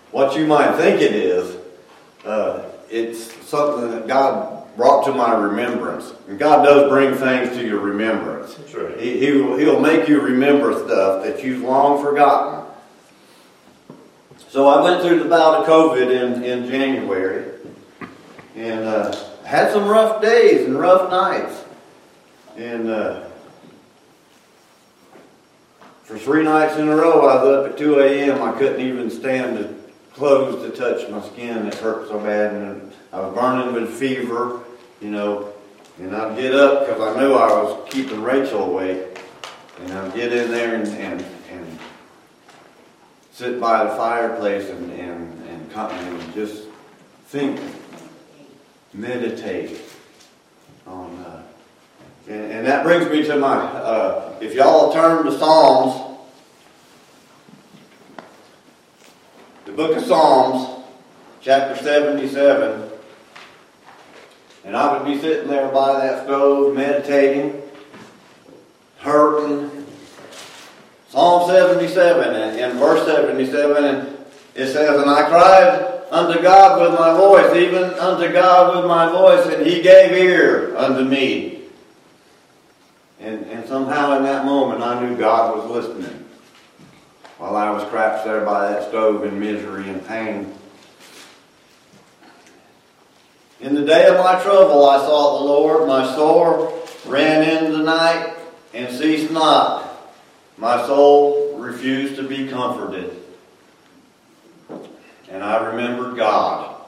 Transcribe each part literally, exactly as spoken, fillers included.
what you might think it is, uh, it's something that God brought to my remembrance. And God does bring things to your remembrance. That's right. He, he will, he'll make you remember stuff that you've long forgotten. So I went through the bout of COVID in, in January, and uh, had some rough days and rough nights. And uh, for three nights in a row, I was up at two a.m. I couldn't even stand the clothes to touch my skin. It hurt so bad, and I was burning with fever, you know. And I'd get up because I knew I was keeping Rachel awake. And I'd get in there and, and, and sit by the fireplace and, and, and, and just think, meditate on uh, and, and that brings me to my uh, if y'all turn to Psalms, the book of Psalms, chapter seventy-seven, and I would be sitting there by that stove meditating, hurting. Psalm seventy-seven, and in verse seventy-seven, and it says, "And I cried unto God with my voice, even unto God with my voice, and He gave ear unto me." And, and somehow in that moment I knew God was listening while I was crouched there by that stove in misery and pain. In the day of my trouble I sought the Lord. My soul ran in the night and ceased not. My soul refused to be comforted. And I remembered God.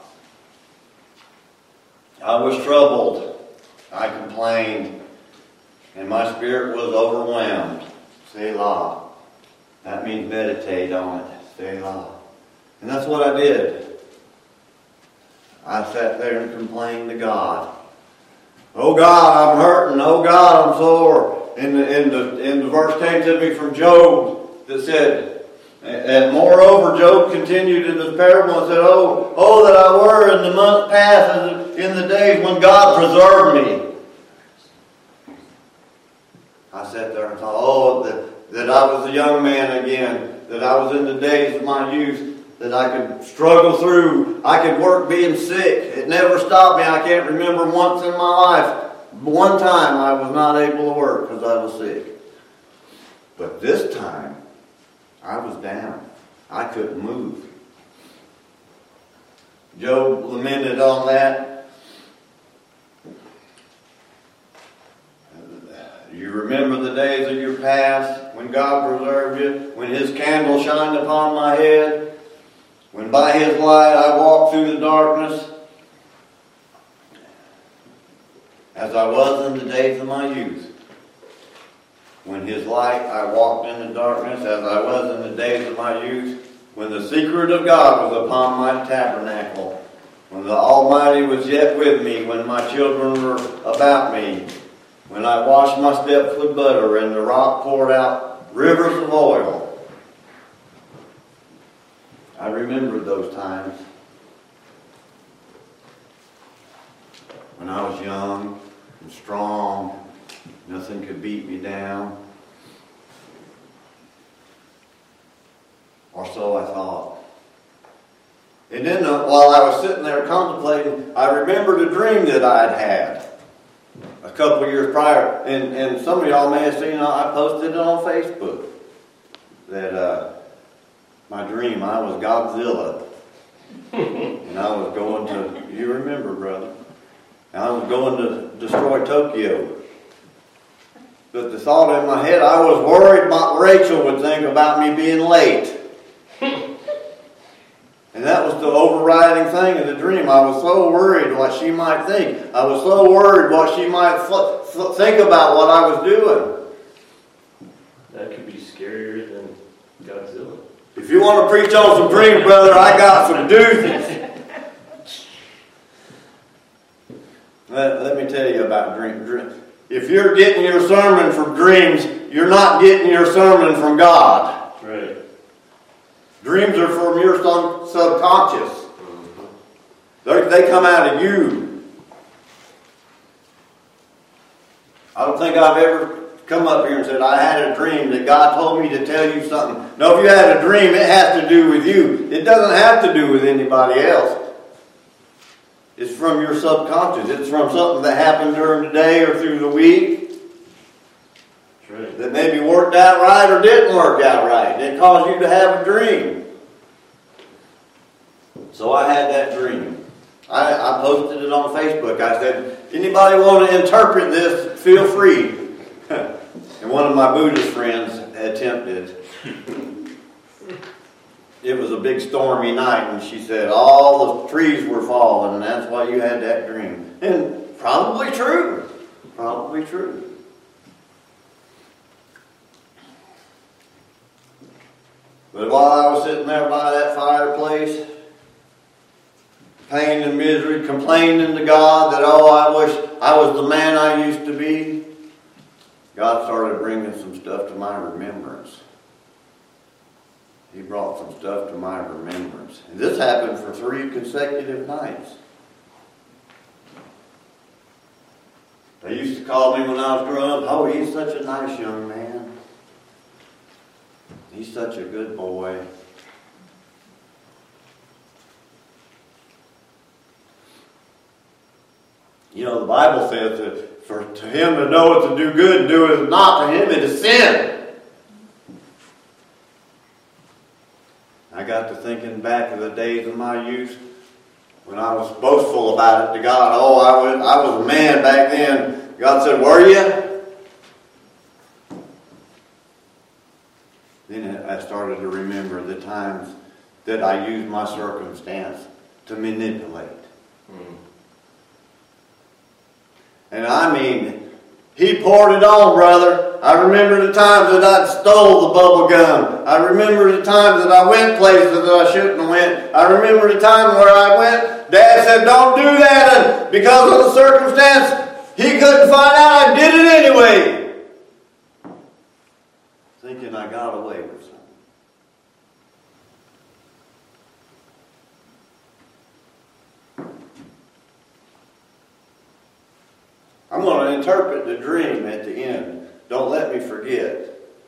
I was troubled. I complained. And my spirit was overwhelmed. Selah. That means meditate on it. Selah. And that's what I did. I sat there and complained to God. Oh God, I'm hurting. Oh God, I'm sore. And the, and the, and the verse came to me from Job that said, and moreover, Job continued in this parable and said, Oh, oh that I were in the months past, in the days when God preserved me. I sat there and thought, oh, that, that I was a young man again, that I was in the days of my youth, that I could struggle through. I could work being sick. It never stopped me. I can't remember once in my life, one time I was not able to work because I was sick. But this time, I was down. I couldn't move. Job lamented on that. You remember the days of your past, when God preserved you, when His candle shined upon my head, when by His light I walked through the darkness, as I was in the days of my youth. When His light I walked in the darkness, as I was in the days of my youth, when the secret of God was upon my tabernacle, when the Almighty was yet with me, when my children were about me, when I washed my steps with butter and the rock poured out rivers of oil. I remembered those times when I was young and strong. Nothing could beat me down. Or so I thought. And then uh, while I was sitting there contemplating, I remembered a dream that I'd had a couple of years prior. And, and some of y'all may have seen, I posted it on Facebook, that uh, my dream, I was Godzilla. And I was going to, you remember, brother, and I was going to destroy Tokyo. But the thought in my head, I was worried about what Rachel would think about me being late. And that was the overriding thing in the dream. I was so worried what she might think. I was so worried what she might th- th- think about what I was doing. That could be scarier than Godzilla. If you want to preach on some dreams, brother, I got some doozies. let, let me tell you about dreams. Dream. If you're getting your sermon from dreams, you're not getting your sermon from God. Right. Dreams are from your subconscious. They're, they come out of you. I don't think I've ever come up here and said, I had a dream that God told me to tell you something. No, if you had a dream, it has to do with you. It doesn't have to do with anybody else. It's from your subconscious. It's from something that happened during the day or through the week. Right. That maybe worked out right or didn't work out right. It caused you to have a dream. So I had that dream. I, I posted it on Facebook. I said, anybody want to interpret this, feel free. And one of my Buddhist friends attempted. It was a big stormy night, and she said all the trees were falling, and that's why you had that dream. And probably true. Probably true. But while I was sitting there by that fireplace, pain and misery, complaining to God that, oh, I wish I was the man I used to be, God started bringing some stuff to my remembrance. He brought some stuff to my remembrance. And this happened for three consecutive nights. They used to call me when I was growing up, oh, he's such a nice young man. He's such a good boy. You know, the Bible says that for to him to know what to do good and do it not, to him it is sin. I got to thinking back of the days of my youth when I was boastful about it to God. Oh, I was, I was a man back then. God said, were you? Then I started to remember the times that I used my circumstance to manipulate. Mm. And I mean, he poured it on, brother. I remember the times that I stole the bubble gum. I remember the times that I went places that I shouldn't have went. I remember the time where I went, Dad said, don't do that. And because of the circumstance, he couldn't find out I did it anyway. Thinking I got away with something. I'm going to interpret the dream at the end. Don't let me forget.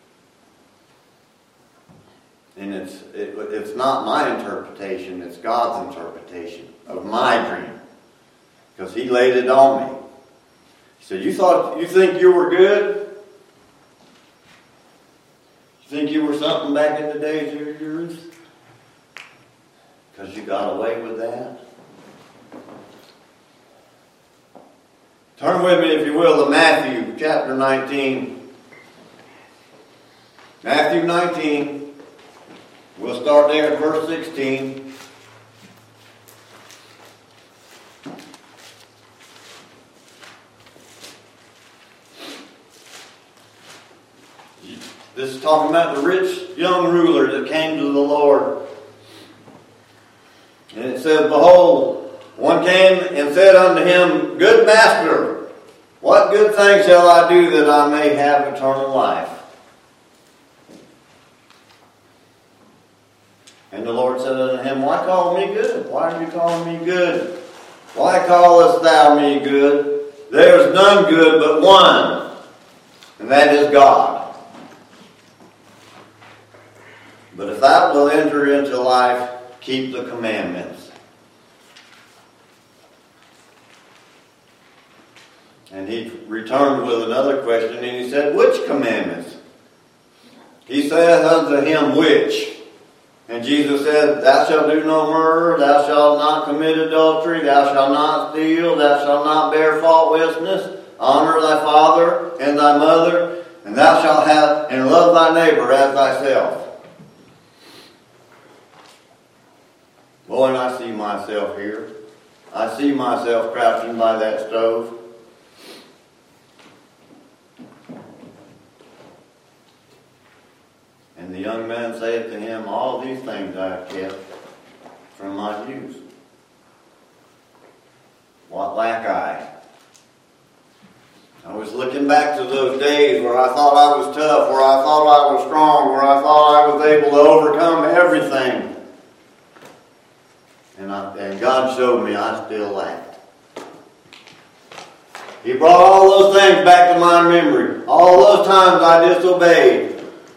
And it's it, it's not my interpretation, it's God's interpretation of my dream. Because he laid it on me. He said, you thought you think you were good? You think you were something back in the days of your youth? Because you got away with that? Turn with me, if you will, to Matthew chapter nineteen. Matthew nineteen. We'll start there at verse sixteen. This is talking about the rich young ruler that came to the Lord. And it says, behold, one came and said unto him, good master, what good thing shall I do that I may have eternal life? And the Lord said unto him, why call me good? Why are you calling me good? Why callest thou me good? There is none good but one, and that is God. But if thou wilt enter into life, keep the commandments. And he returned with another question, and he said, which commandments? He said unto him, which? And Jesus said, thou shalt do no murder, thou shalt not commit adultery, thou shalt not steal, thou shalt not bear false witness, honor thy father and thy mother, and thou shalt have and love thy neighbor as thyself. Boy, and I see myself here. I see myself crouching by that stove. And the young man saith to him, all these things I have kept from my youth. What lack I? I was looking back to those days where I thought I was tough, where I thought I was strong, where I thought I was able to overcome everything. And, I, and God showed me I still lacked. He brought all those things back to my memory. All those times I disobeyed.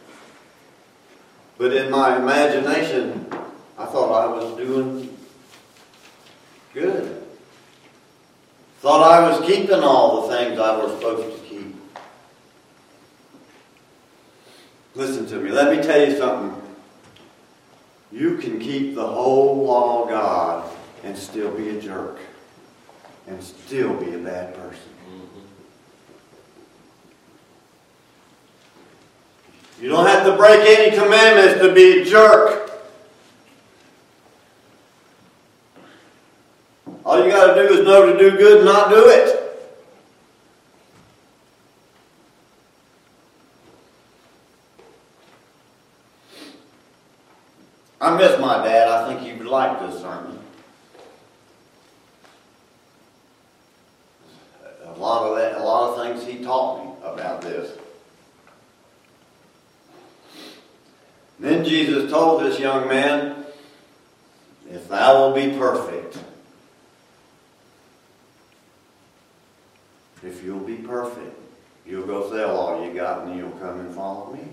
But in my imagination, I thought I was doing good. Thought I was keeping all the things I was supposed to keep. Listen to me. Let me tell you something. You can keep the whole law of God and still be a jerk. And still be a bad person. You don't have to break any commandments to be a jerk. All you got to do is know to do good and not do it. I miss my dad. I think he would like this sermon. A lot of that, a lot of things he taught me about this. Then Jesus told this young man, if thou will be perfect, if you'll be perfect, you'll go sell all you got and you'll come and follow me.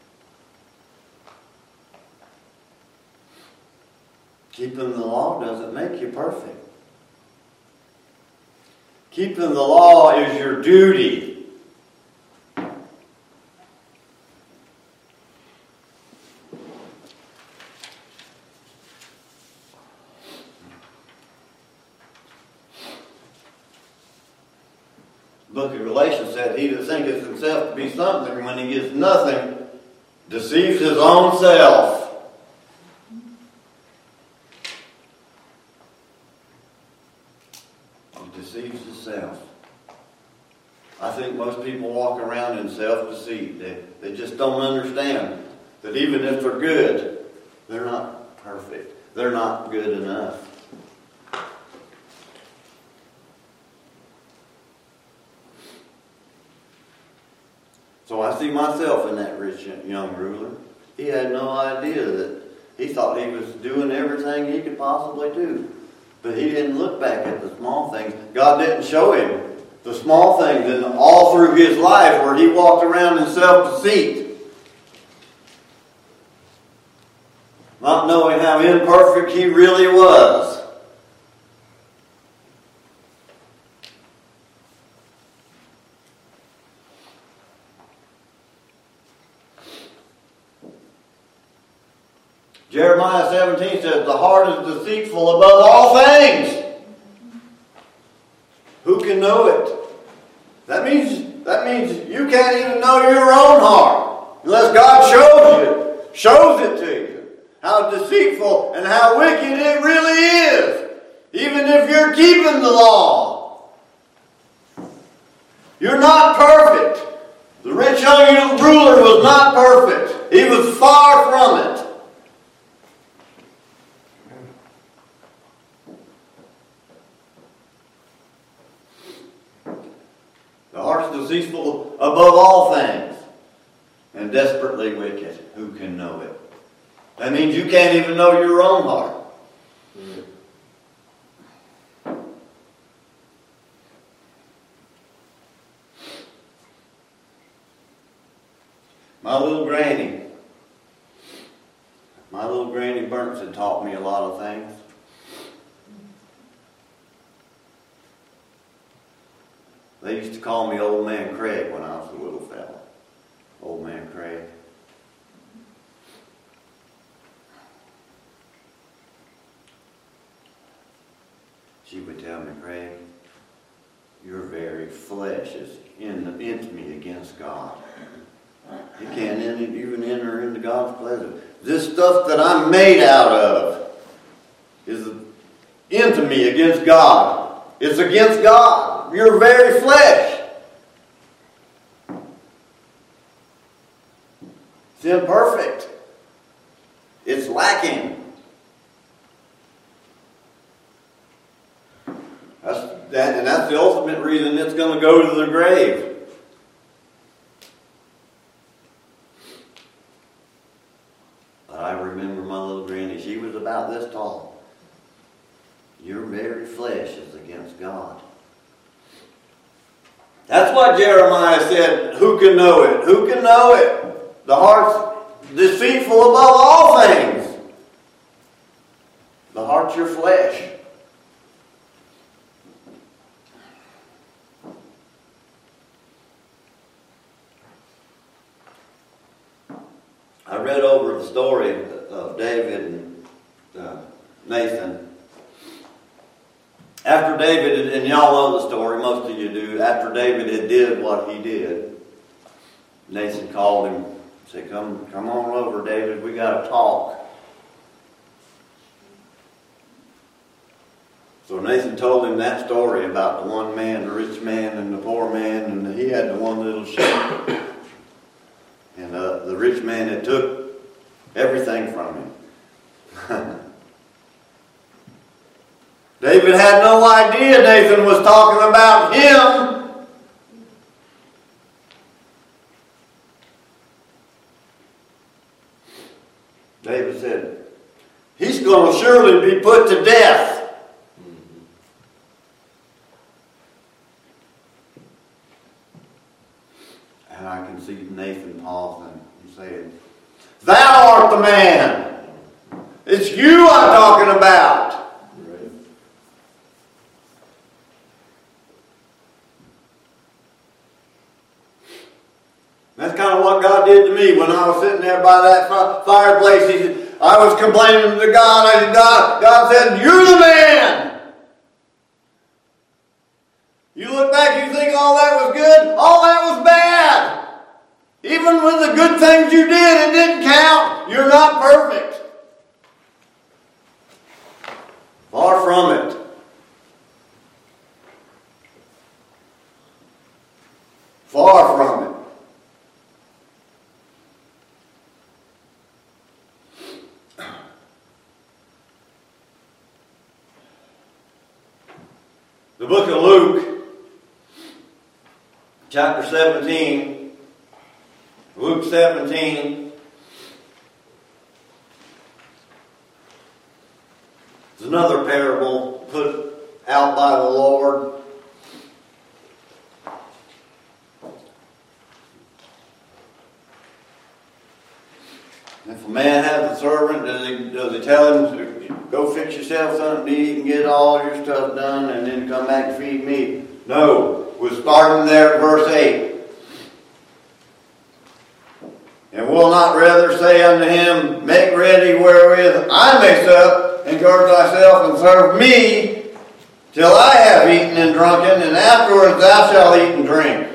Keeping the law doesn't make you perfect. Keeping the law is your duty. Book of Galatians said, he that thinketh himself to be something when he is nothing deceives his own self. He deceives himself. I think most people walk around in self-deceit. They, they just don't understand that even if they're good, they're not perfect. They're not good enough. So I see myself in that rich young ruler. He had no idea that he thought he was doing everything he could possibly do. But he didn't look back at the small things. God didn't show him the small things, and all through his life where he walked around in self-deceit. Not knowing how imperfect he really was. Jeremiah seventeen says, the heart is deceitful above all things. Who can know it? That means, that means you can't even know your own heart unless God shows you, shows it to you. How deceitful and how wicked it really is. Even if you're keeping the law. You're not perfect. The rich young ruler was not perfect. He was far from it. The heart is deceitful above all things and desperately wicked. Who can know it? That means you can't even know your own heart. My little granny, my little granny Burns had taught me a lot of things. They used to call me Old Man Craig when I was a little fella. Old Man Craig. She would tell me, Craig, your very flesh is in the enmity against God. You can't even enter into God's pleasure. This stuff that I'm made out of is enmity against God. It's against God. Your very flesh. It's imperfect. It's lacking. That's that, and that's the ultimate reason it's going to go to the grave. But I remember my little granny. She was about this tall. Your very flesh is against God. That's why Jeremiah said, who can know it? Who can know it? The heart's deceitful above all things. The heart's your flesh. I read over the story of David and uh, Nathan. After David, and y'all know the story, most of you do, after David had did what he did, Nathan called him and said, come, come on over, David, we got to talk. So Nathan told him that story about the one man, the rich man and the poor man, and he had the one little sheep. And uh, the rich man had took everything from him. David had no idea Nathan was talking about him. David said, he's going to surely be put to death. And I can see Nathan pausing and saying, thou art the man. It's you I'm talking about. Right. That's kind of what God did to me when I was sitting there by that fireplace. He said, I was complaining to God. I said, God, God said, you're the man. You look back, you think all that was good, all that was bad. Even with the good things you did, it didn't count. You're not perfect. Far from it. Far from it. The book of Luke, chapter seventeen, Luke seventeen, is another parable put out by the Lord. If a man has a servant, does he, does he tell him to go fix yourself something to eat and get all your stuff done and then come back and feed me? No. We're starting there at verse eight. And will not rather say unto him, make ready wherewith I may sup, and gird thyself and serve me till I have eaten and drunken, and afterwards thou shalt eat and drink.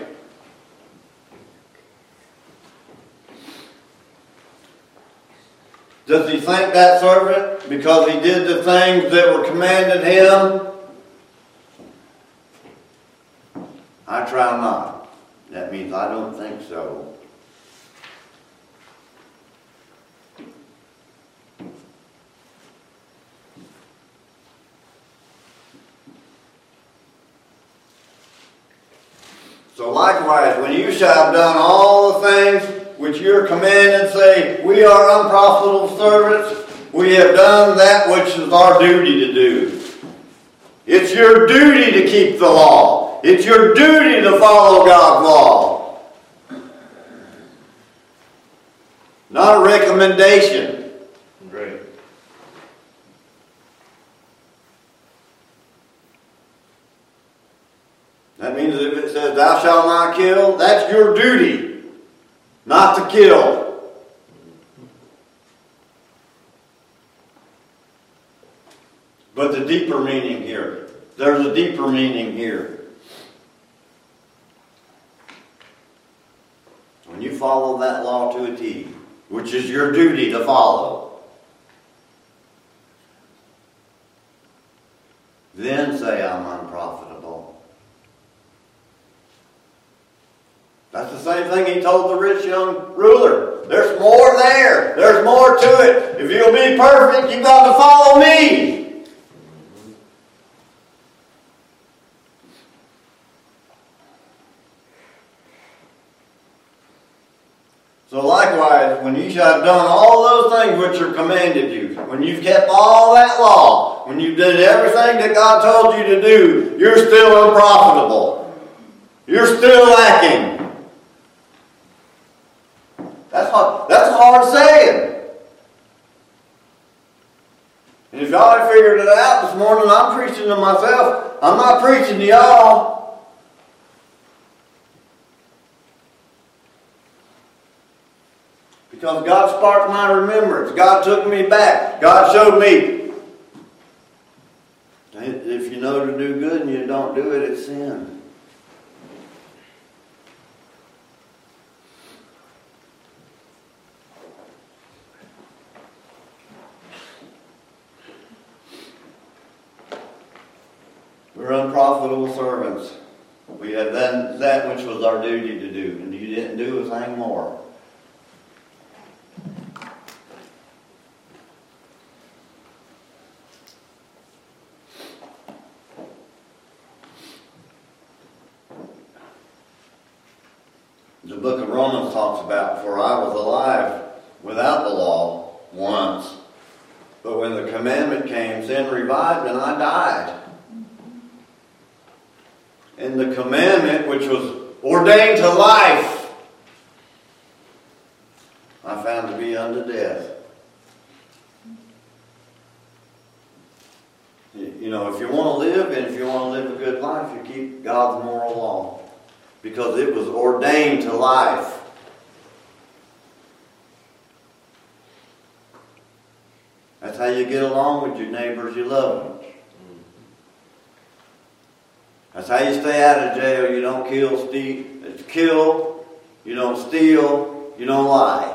Does he thank that servant because he did the things that were commanded him? I try not. That means I don't think so. So likewise, when you shall have done all the things which you're commanded, say, we are unprofitable servants. We have done that which is our duty to do. It's your duty to keep the law. It's your duty to follow God's law. Not a recommendation. Right. That means if it says, thou shalt not kill, that's your duty. Not to kill. But the deeper meaning here. There's a deeper meaning here. When you follow that law to a T, which is your duty to follow, then say I'm unprofitable. That's the same thing he told the rich young ruler. There's more there. There's more to it. If you'll be perfect, you've got to follow me. So likewise, when you shall have done all those things which are commanded you, when you've kept all that law, when you did everything that God told you to do, you're still unprofitable. You're still lacking. That's hard, that's a hard saying. And if y'all have figured it out this morning, I'm preaching to myself. I'm not preaching to y'all. Because God sparked my remembrance. God took me back. God showed me. If you know to do good and you don't do it, it's sin. We're unprofitable servants. We have done that which was our duty to do, and you didn't do a thing more. The book of Romans talks about, for I was alive without the law once, but when the commandment came, sin revived and I died. And the commandment, which was ordained to life, I found to be unto death. You know, if you want to live, and if you want to live a good life, you keep God's moral law. Because it was ordained to life. That's how you get along with your neighbors you love them. That's how you stay out of jail. You don't kill, steal, kill, you don't steal, you don't lie.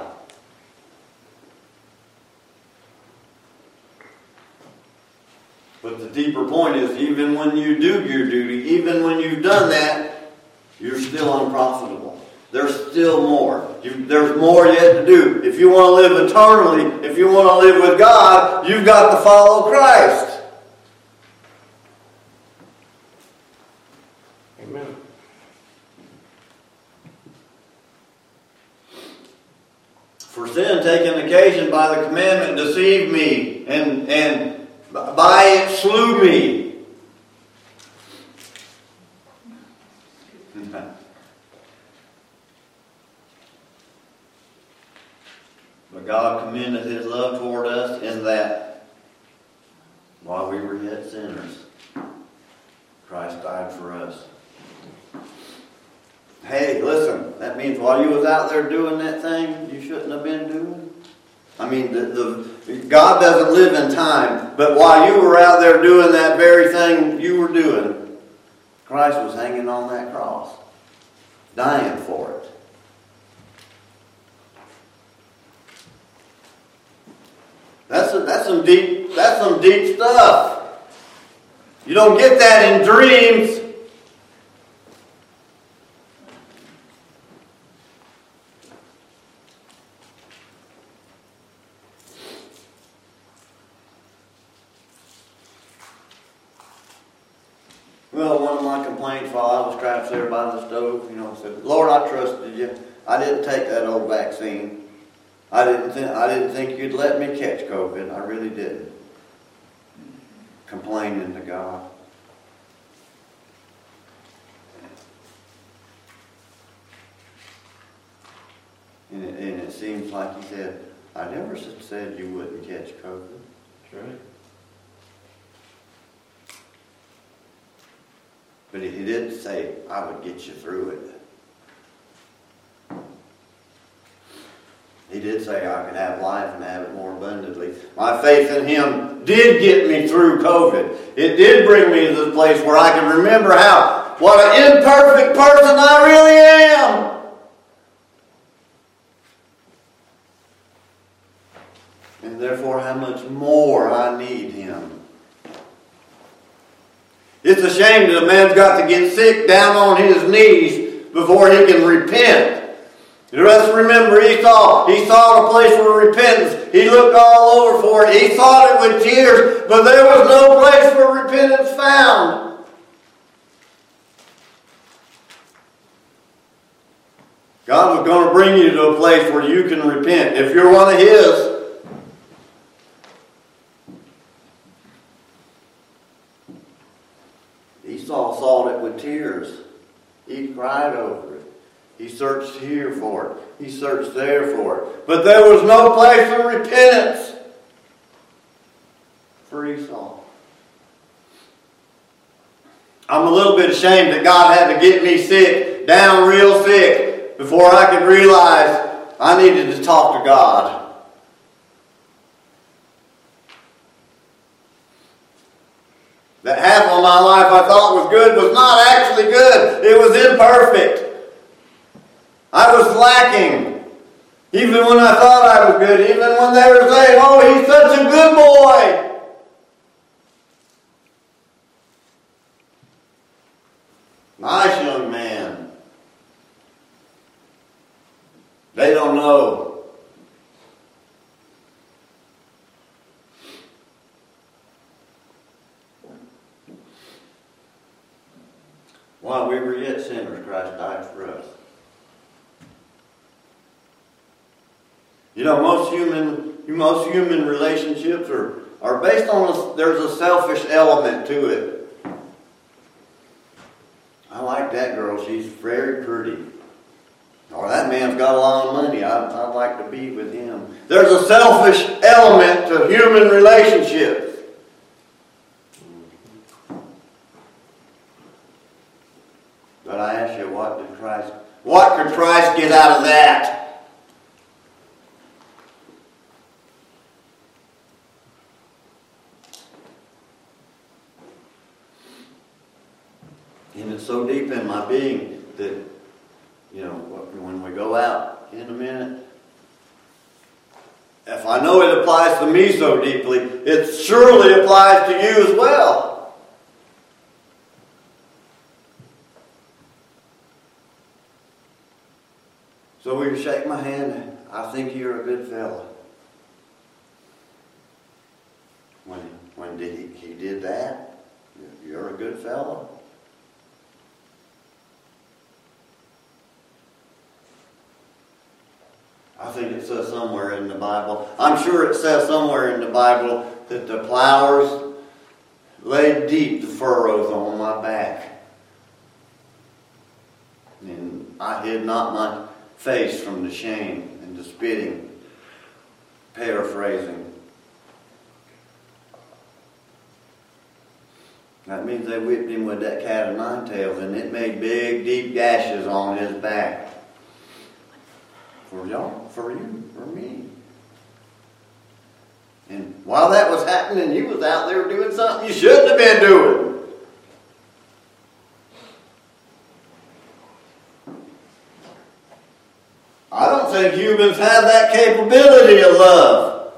But the deeper point is, even when you do your duty, even when you've done that, you're still unprofitable. There's still more. You, there's more yet to do. If you want to live eternally, if you want to live with God, you've got to follow Christ. Amen. For sin taken occasion by the commandment deceived me, and, and by it slew me. But God commended His love toward us in that while we were yet sinners, Christ died for us. Hey, listen, that means while you was out there doing that thing you shouldn't have been doing. I mean, the, the God doesn't live in time, but while you were out there doing that very thing you were doing, Christ was hanging on that cross, dying for it. That's a, that's some deep that's some deep stuff. You don't get that in dreams. Well, one of my complaints while I was trapped there by the stove, you know, I said, Lord, I trusted you. I didn't take that old vaccine. I didn't think I didn't think you'd let me catch COVID. I really didn't. Complaining to God. And it, and it seems like He said, I never said you wouldn't catch COVID. That's right. But He did say, I would get you through it. He did say I could have life and have it more abundantly. My faith in Him did get me through COVID. It did bring me to the place where I can remember how, what an imperfect person I really am. And therefore how much more I need Him. It's a shame that a man's got to get sick down on his knees before he can repent. Let's remember Esau. He sought a place for repentance. He looked all over for it. He sought it with tears, but there was no place for repentance found. God was going to bring you to a place where you can repent. If you're one of His, Esau sought it with tears. He cried over it. He searched here for it. He searched there for it. But there was no place of repentance for Esau. I'm a little bit ashamed that God had to get me sick, down real sick, before I could realize I needed to talk to God. That half of my life I thought was good was not actually good. It was imperfect. I was lacking. Even when I thought I was good. Even when they were saying, oh, he's such a good boy. Nice young man. They don't know. While we were yet sinners, Christ died for us. You know, most human, most human relationships are, are based on, a, there's a selfish element to it. I like that girl. She's very pretty. Or that man's got a lot of money. I, I'd like to be with him. There's a selfish element to human relationships. But I ask you, what did Christ, what could Christ get out of that? And it's so deep in my being that, you know, when we go out in a minute, if I know it applies to me so deeply, it surely applies to you as well. So will you shake my hand? I think you're a good fellow. When, when did he, he did that? You're a good fellow. I think it says somewhere in the Bible. I'm sure it says somewhere in the Bible that the plowers laid deep the furrows on my back. And I hid not my face from the shame and the spitting. Paraphrasing. That means they whipped him with that cat of nine tails, and it made big, deep gashes on his back. For y'all, for you, for me. And while that was happening, you was out there doing something you shouldn't have been doing. I don't think humans have that capability of love.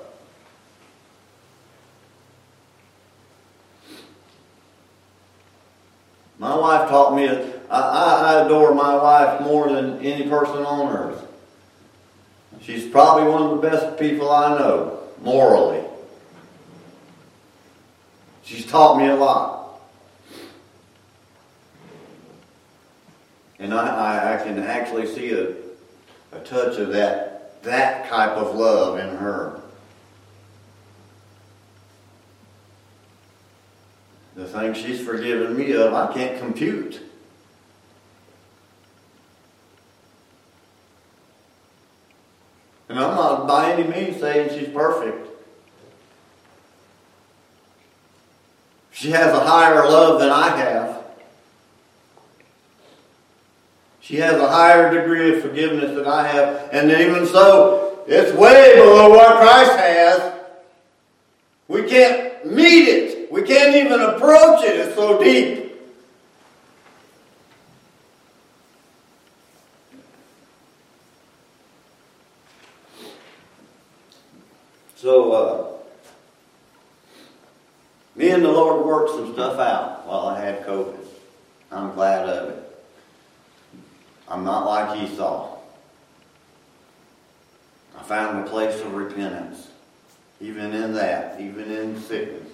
My wife taught me, I, I adore my wife more than any person on earth. She's probably one of the best people I know, morally. She's taught me a lot. And I, I, I can actually see a, a touch of that, that type of love in her. The things she's forgiven me of, I can't compute. And I'm not by any means saying she's perfect. She has a higher love than I have. She has a higher degree of forgiveness than I have. And even so, it's way below what Christ has. We can't meet it. We can't even approach it. It's so deep. So, uh, me and the Lord worked some stuff out while I had COVID. I'm glad of it. I'm not like Esau. I found a place of repentance. Even in that, even in sickness.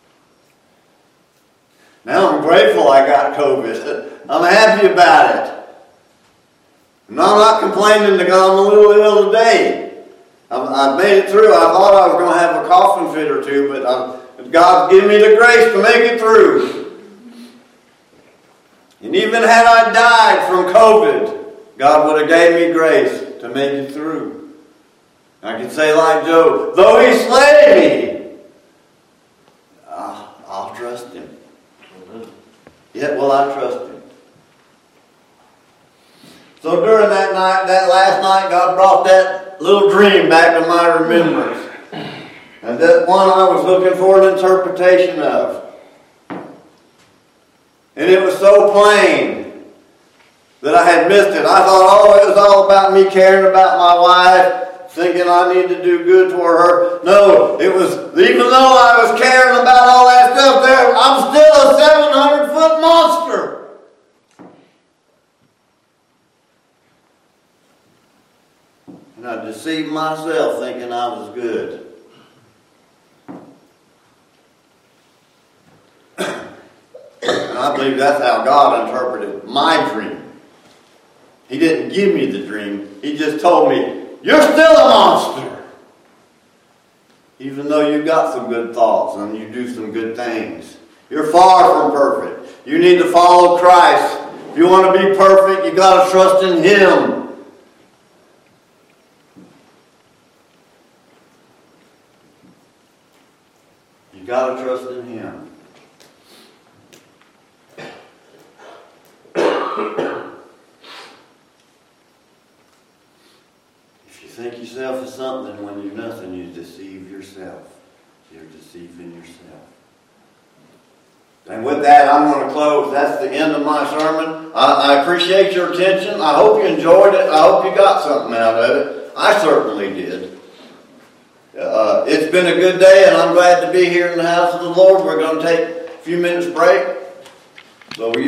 Now I'm grateful I got COVID. I'm happy about it. And I'm not complaining that I'm a little ill today. I made it through. I thought I was going to have a coughing fit or two, but I, God's given me the grace to make it through. And even had I died from COVID, God would have gave me grace to make it through. I can say like Job, though he slay me, I'll, I'll trust him. Yet will I trust him. So during that night, that last night, God brought that little dream back to my remembrance. And that one I was looking for an interpretation of. And it was so plain that I had missed it. I thought, oh, it was all about me caring about my wife, thinking I need to do good for her. No, it was, even though I was caring about all that stuff there, I'm still a seven hundred foot monster. And I deceived myself thinking I was good. And I believe that's how God interpreted my dream. He didn't give me the dream. He just told me, you're still a monster. Even though you've got some good thoughts and you do some good things. You're far from perfect. You need to follow Christ. If you want to be perfect, you've got to trust in Him. You've got to trust in Him. If you think yourself is something when you're nothing, you deceive yourself. You're deceiving yourself. And with that, I'm going to close. That's the end of my sermon. I, I appreciate your attention. I hope you enjoyed it. I hope you got something out of it. I certainly did. Uh, it's been a good day, and I'm glad to be here in the house of the Lord. We're going to take a few minutes break. So you